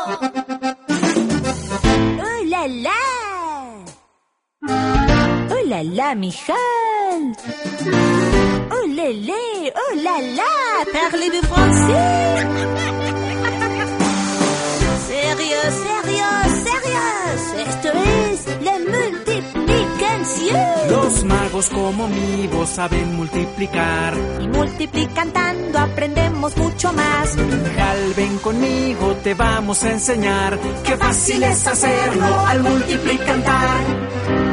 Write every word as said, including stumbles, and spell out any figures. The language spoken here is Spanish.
¡Oh, la, la! ¡Oh, la, la, Michel! ¡Oh, lélé! ¡Oh, la, la! Parlez-vous français? Sérieux, sérieux, sérieux. Esto es la multiplicación. Los magos como mi voz saben multiplicar. Y multiplicando aprendemos mucho más. Hal, ven conmigo, te vamos a enseñar. Qué fácil es hacerlo al multiplicar.